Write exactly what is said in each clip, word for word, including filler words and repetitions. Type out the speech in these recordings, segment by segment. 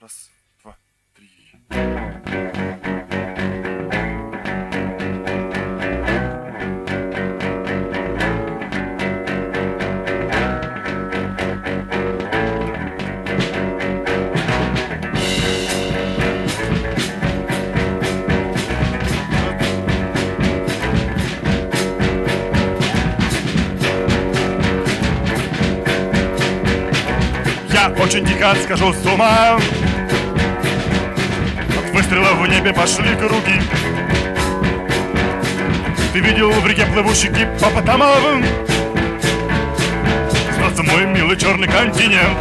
Раз, два, три. Я очень дико схожу с ума. От выстрелов в небе пошли круги. Ты видел в реке плывущий гиппопотамов? Снится мой милый черный континент.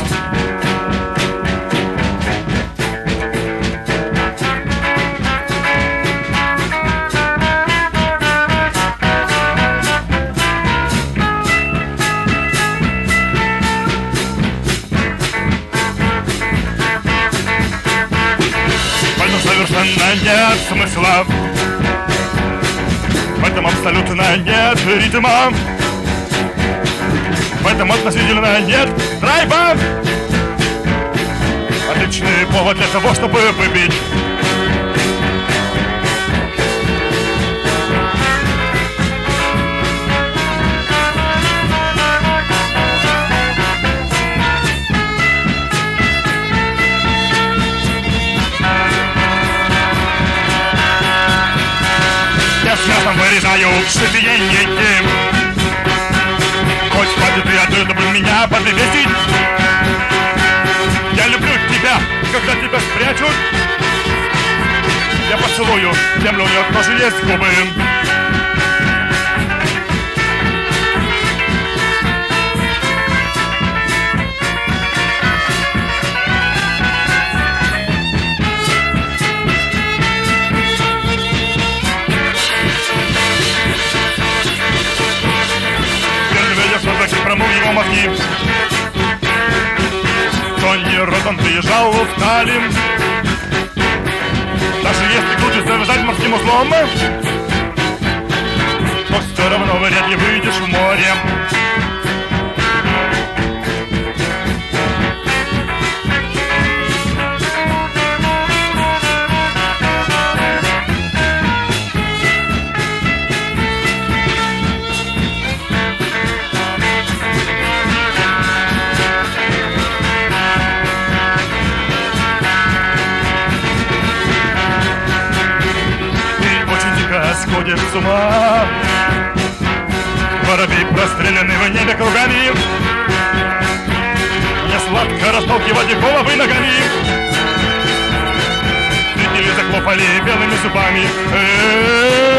Совершенно нет смысла, в этом абсолютно нет ритма, в этом относительно нет драйва. Отличный повод для того, чтобы выпить. Мясом вырезаю вшитые нити. Хоть хватит и от этого меня подвесить. Я люблю тебя, когда тебя спрячут. Я поцелую землю, у нее тоже есть губы. Промыл его мозги. Тони Родон приезжал в Таллин. Даже если грудью завязать морским узлом, то все равно вряд ли выйдешь в море. Сходит с ума. Воробей, простреленный в небе кругами. Мне сладко расталкивать их головы ногами. Зрители захлопали белыми зубами. Э-э-э.